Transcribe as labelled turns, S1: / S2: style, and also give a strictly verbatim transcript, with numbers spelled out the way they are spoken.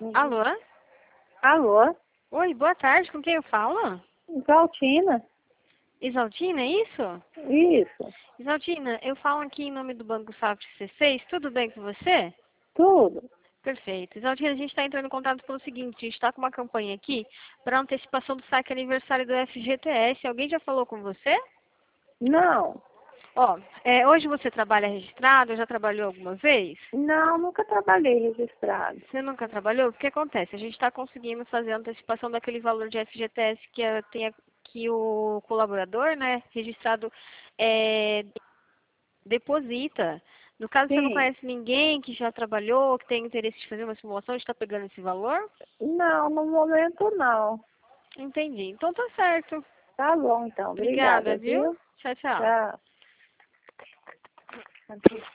S1: Alô?
S2: Alô?
S1: Oi, boa tarde. Com quem eu falo?
S2: Valtina?
S1: Isaltina, é isso?
S2: Isso.
S1: Isaltina, eu falo aqui em nome do Banco Safra C seis. Tudo bem com você?
S2: Tudo.
S1: Perfeito. Isaltina, a gente está entrando em contato pelo seguinte. A gente está com uma campanha aqui para antecipação do saque aniversário do F G T S. Alguém já falou com você?
S2: Não.
S1: Ó, é, hoje você trabalha registrado? Já trabalhou alguma vez?
S2: Não, nunca trabalhei registrado.
S1: Você nunca trabalhou? O que acontece? A gente está conseguindo fazer a antecipação daquele valor de F G T S que, a- tem a- que o colaborador, né, registrado, é, deposita. No caso, você não
S2: Sim.
S1: conhece ninguém que já trabalhou, que tem interesse de fazer uma simulação, a gente está pegando esse valor?
S2: Não, no momento não.
S1: Entendi. Então tá certo.
S2: Tá bom, então.
S1: Obrigada,
S2: Obrigada,
S1: viu?
S2: viu?
S1: Tchau, tchau.
S2: Tchau.